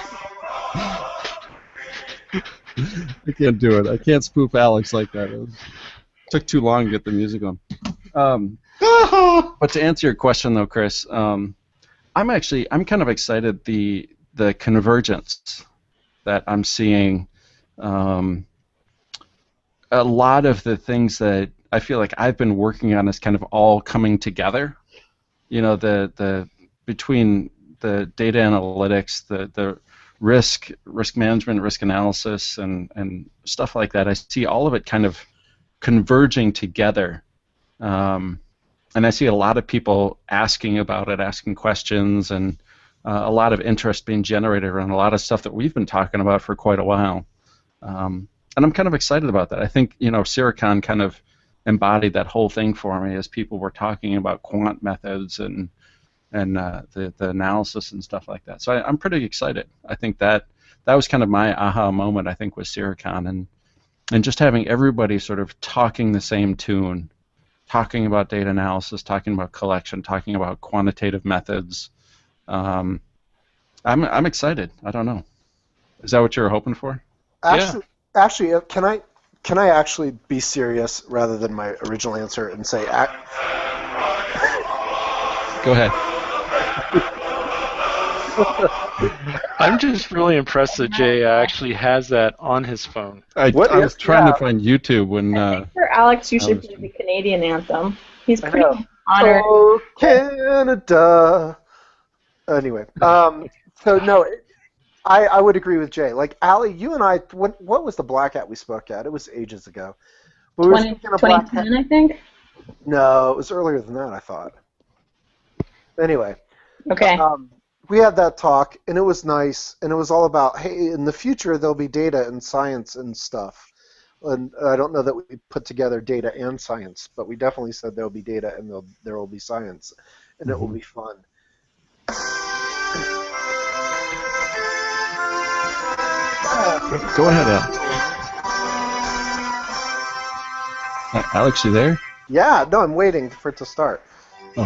Speaker 1: I can't do it. I can't spoof Alex like that. It was, took too long to get the music on. Um, but to answer your question, though, Chris, um, I'm actually I'm kind of excited the the convergence that I'm seeing. Um, a lot of the things that I feel like I've been working on is kind of all coming together. You know, the the between the data analytics, the the risk, risk management, risk analysis, and, and stuff like that. I see all of it kind of converging together. Um, and I see a lot of people asking about it, asking questions, and uh, a lot of interest being generated around a lot of stuff that we've been talking about for quite a while. Um, and I'm kind of excited about that. I think, you know, CIRICON kind of embodied that whole thing for me as people were talking about quant methods and and uh, the, the analysis and stuff like that. So I, I'm pretty excited. I think that that was kind of my aha moment, I think, with CIRICON, and and just having everybody sort of talking the same tune, talking about data analysis, talking about collection, talking about quantitative methods. Um, I'm I'm excited. I don't know. Is that what you were hoping for?
Speaker 3: Actually, yeah. actually, uh, can I can I actually be serious rather than my original answer and say? Ac-
Speaker 1: Go ahead.
Speaker 2: I'm just really impressed that Jay actually has that on his phone.
Speaker 1: I,
Speaker 3: What
Speaker 1: I was
Speaker 3: is-
Speaker 1: trying
Speaker 3: yeah.
Speaker 1: to find YouTube when.
Speaker 4: I
Speaker 1: Uh,
Speaker 4: think for Alex, you should
Speaker 1: was-
Speaker 4: play the Canadian anthem. He's
Speaker 3: I
Speaker 4: pretty
Speaker 3: know.
Speaker 4: honored.
Speaker 3: Oh, Canada. Anyway, um, so no, I, I would agree with Jay. Like, Allie, you and I, what, what was the Black Hat we spoke at? It was ages ago. But we were
Speaker 4: twenty,
Speaker 3: speaking of Black Hat.
Speaker 4: twenty ten, I think.
Speaker 3: No, it was earlier than that, I thought. Anyway,
Speaker 4: Okay.
Speaker 3: um, we had that talk, and it was nice, and it was all about, hey, in the future there'll be data and science and stuff. And I don't know that we put together data and science, but we definitely said there'll be data and there'll, there will be science, and it will be fun.
Speaker 1: Go ahead, Alex. Uh, Alex, you there?
Speaker 3: Yeah, no, I'm waiting for it to start.
Speaker 1: Oh.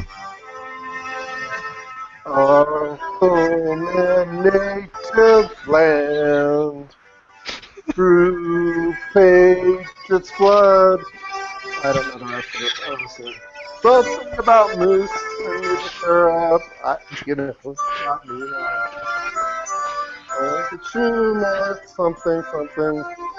Speaker 3: Our home and native land, through patriots' blood. I don't know the rest of it, obviously. Something about moose and you her up. I, you know, not me. Uh, the tumor, something, something.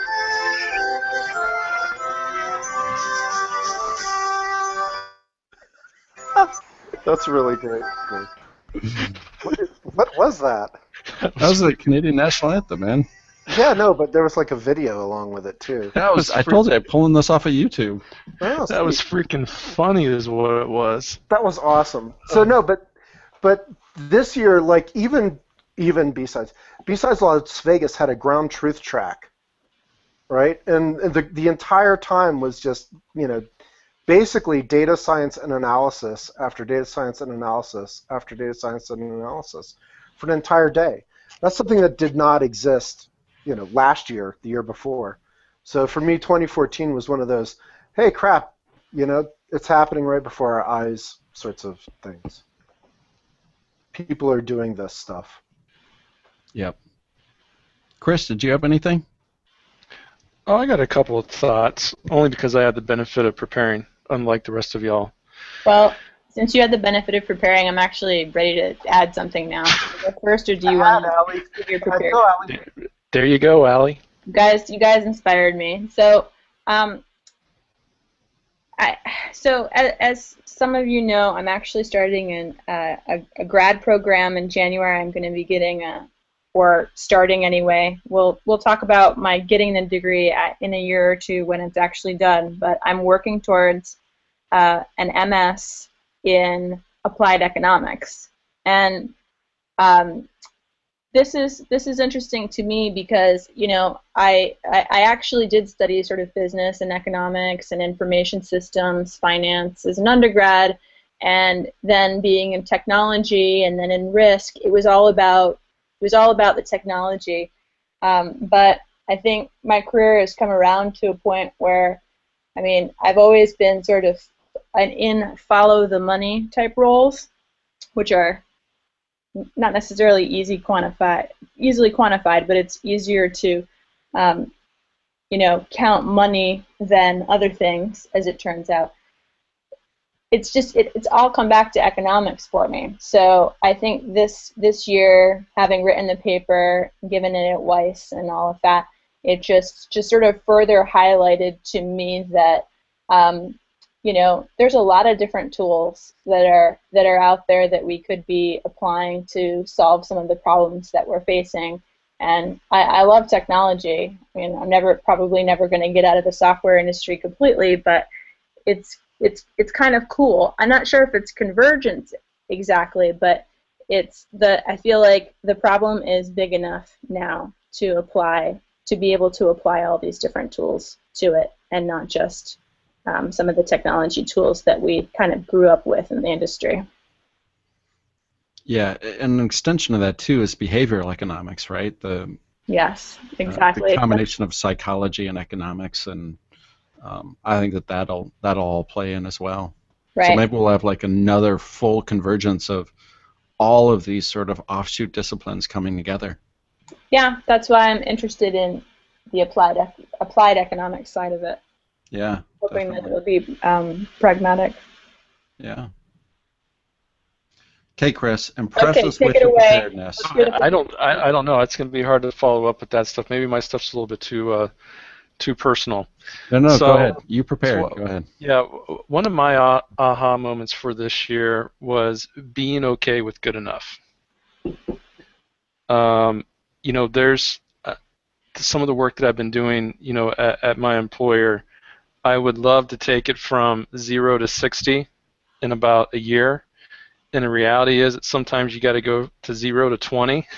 Speaker 3: That's really great. What, is, what was that?
Speaker 1: That was the Canadian national anthem, man.
Speaker 3: Yeah, no, but there was like a video along with it too.
Speaker 1: That was. I told you, I'm pulling this off of YouTube.
Speaker 3: Oh,
Speaker 2: That was
Speaker 3: sweet.
Speaker 2: freaking funny, is what it was.
Speaker 3: That was awesome. So no, but but this year, like even even B-Sides, B-Sides Las Vegas had a ground truth track, right? And, and the the entire time was just, you know, basically data science and analysis after data science and analysis after data science and analysis for an entire day. That's something that did not exist, you know, last year, the year before. So for me, twenty fourteen was one of those, hey, crap, you know, it's happening right before our eyes sorts of things. People are doing this stuff.
Speaker 1: Yep. Chris, did you have anything?
Speaker 2: Oh, I got a couple of thoughts, only because I had the benefit of preparing, unlike the rest of y'all.
Speaker 4: Well, since you had the benefit of preparing, I'm actually ready to add something now. Should I go first, or do you want to give your prepared?
Speaker 3: Go, Allie.
Speaker 2: There you go, Allie.
Speaker 4: You guys, you guys inspired me. So, um, I, so as, as some of you know, I'm actually starting in uh, a, a grad program in January. I'm going to be getting a, or starting anyway. We'll we'll talk about my getting the degree at, in a year or two when it's actually done. But I'm working towards uh, an M S in applied economics, and um, this is this is interesting to me because, you know, I, I I actually did study sort of business and economics and information systems, finance as an undergrad, and then being in technology and then in risk, it was all about it was all about the technology. Um, but I think my career has come around to a point where, I mean, I've always been sort of an in follow the money type roles, which are not necessarily easy quantify, easily quantified, but it's easier to, um, you know, count money than other things, as it turns out. It's just it, it's all come back to economics for me. So I think this this year, having written the paper, given it at Weiss, and all of that, it just just sort of further highlighted to me that, um, you know, there's a lot of different tools that are that are out there that we could be applying to solve some of the problems that we're facing. And I, I love technology. I mean, I'm never probably never going to get out of the software industry completely, but it's it's it's kind of cool. I'm not sure if it's convergence exactly, but it's the I feel like the problem is big enough now to apply to be able to apply all these different tools to it, and not just um, some of the technology tools that we kind of grew up with in the industry.
Speaker 1: Yeah, and an extension of that too is behavioral economics, right? The
Speaker 4: Yes, exactly.
Speaker 1: Uh, the combination of psychology and economics, and um, I think that that'll that'll all play in as well.
Speaker 4: Right.
Speaker 1: So maybe we'll have like another full convergence of all of these sort of offshoot disciplines coming together.
Speaker 4: Yeah, that's why I'm interested in the applied ec- applied economics side of it.
Speaker 1: Yeah.
Speaker 4: Hoping
Speaker 1: definitely.
Speaker 4: that it'll be um, pragmatic.
Speaker 1: Yeah. Okay, Chris, impress
Speaker 4: Okay,
Speaker 1: us
Speaker 4: take
Speaker 1: with
Speaker 4: it
Speaker 1: your
Speaker 4: away.
Speaker 1: preparedness.
Speaker 2: I, I don't I, I don't know. It's going to be hard to follow up with that stuff. Maybe my stuff's a little bit too uh, too personal.
Speaker 1: No, no,
Speaker 2: So-
Speaker 1: go ahead. You prepared.
Speaker 2: so-
Speaker 1: go ahead.
Speaker 2: Yeah, w- one of my ah- aha moments for this year was being okay with good enough. Um, you know, there's uh, some of the work that I've been doing, you know, at, at my employer. I would love to take it from zero to sixty in about a year. And the reality is that sometimes you got to go to zero to twenty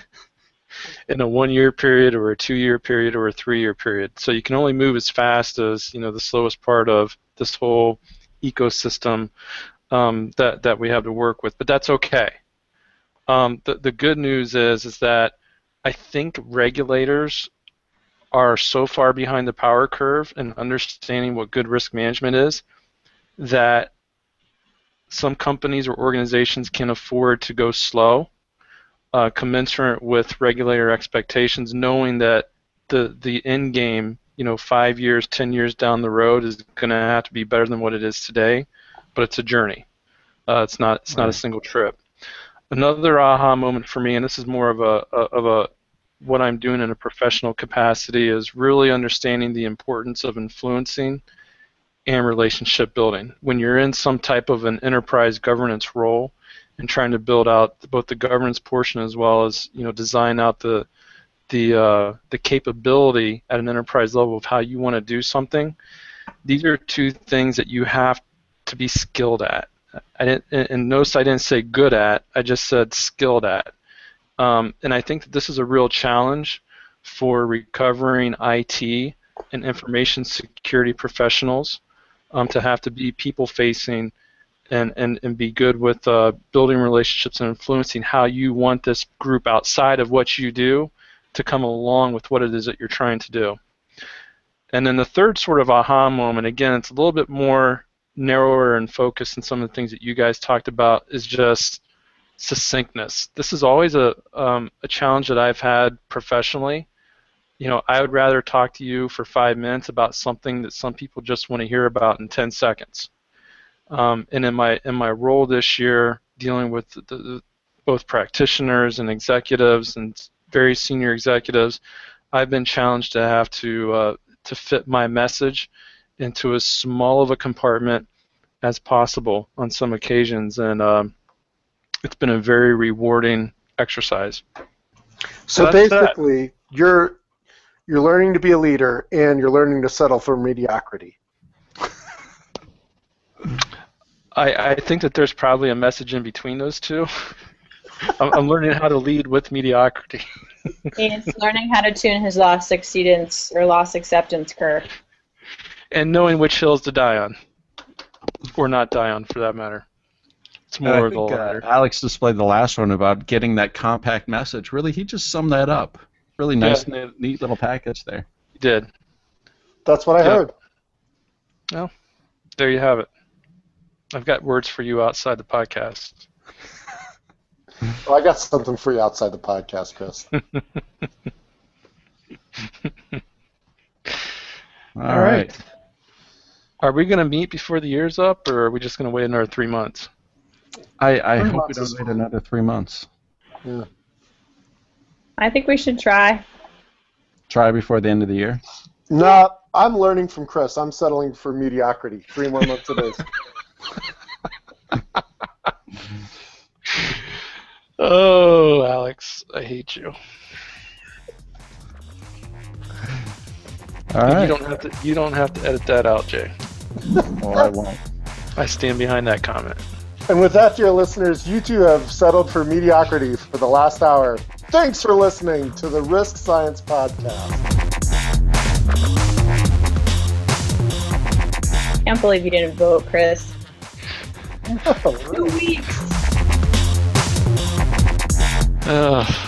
Speaker 2: in a one-year period, or a two-year period, or a three-year period. So you can only move as fast as, you know, the slowest part of this whole ecosystem um, that that we have to work with. But that's okay. Um, the the good news is is that I think regulators are so far behind the power curve in understanding what good risk management is that some companies or organizations can afford to go slow, uh, commensurate with regulator expectations, knowing that the the end game, you know, five years, ten years down the road is going to have to be better than what it is today, but it's a journey. Uh, it's not it's not a
Speaker 1: Right.
Speaker 2: single trip. Another aha moment for me, and this is more of a of a what I'm doing in a professional capacity, is really understanding the importance of influencing and relationship building. When you're in some type of an enterprise governance role and trying to build out both the governance portion as well as, you know, design out the the uh, the capability at an enterprise level of how you want to do something, these are two things that you have to be skilled at. I didn't, and notice I didn't say good at, I just said skilled at. Um, and I think that this is a real challenge for recovering I T and information security professionals, um, to have to be people-facing and, and, and be good with uh, building relationships and influencing how you want this group outside of what you do to come along with what it is that you're trying to do. And then the third sort of aha moment, again, it's a little bit more narrower and focused than some of the things that you guys talked about, is just succinctness. This is always a, um, a challenge that I've had professionally. You know, I would rather talk to you for five minutes about something that some people just want to hear about in ten seconds. Um, and in my in my role this year, dealing with the, the, both practitioners and executives and very senior executives, I've been challenged to have to uh, to fit my message into as small of a compartment as possible on some occasions, and um, it's been a very rewarding exercise.
Speaker 3: So
Speaker 2: That's that.
Speaker 3: basically, you're you're learning to be a leader, and you're learning to settle for mediocrity.
Speaker 2: I, I think that there's probably a message in between those two. I'm, I'm learning how to lead with mediocrity.
Speaker 4: He's learning how to tune his loss acceptance or loss acceptance curve.
Speaker 2: And knowing which hills to die on, or not die on, for that matter. It's
Speaker 1: And
Speaker 2: more
Speaker 1: I
Speaker 2: of a
Speaker 1: think uh,
Speaker 2: ladder.
Speaker 1: Alex displayed the last one about getting that compact message. Really, he just summed that up. Really nice,
Speaker 2: Yeah.
Speaker 1: neat, neat little package there.
Speaker 2: You did.
Speaker 3: That's what I
Speaker 2: Yeah.
Speaker 3: heard.
Speaker 2: Well, there you have it. I've got words for you outside the podcast.
Speaker 3: Well, I got something for you outside the podcast, Chris.
Speaker 1: All right.
Speaker 2: Are we going to meet before the year's up, or are we just going to wait another three months?
Speaker 1: I, I
Speaker 3: Three
Speaker 1: hope we
Speaker 3: months
Speaker 1: don't
Speaker 3: is
Speaker 1: wait
Speaker 3: fine.
Speaker 1: another three months.
Speaker 3: Yeah.
Speaker 4: I think we should try.
Speaker 1: Try before the end of the year.
Speaker 3: No, I'm learning from Chris. I'm settling for mediocrity. Three more months it is.
Speaker 2: Oh, Alex, I hate you.
Speaker 1: All right.
Speaker 2: You don't have to. You don't have to edit that out, Jay.
Speaker 1: Well, I won't.
Speaker 2: I stand behind that comment.
Speaker 3: And with that, dear listeners, you two have settled for mediocrity for the last hour. Thanks for listening to the Risk Science Podcast.
Speaker 4: Can't believe you didn't vote, Chris.
Speaker 3: Oh,
Speaker 4: Two weeks.
Speaker 2: Ugh.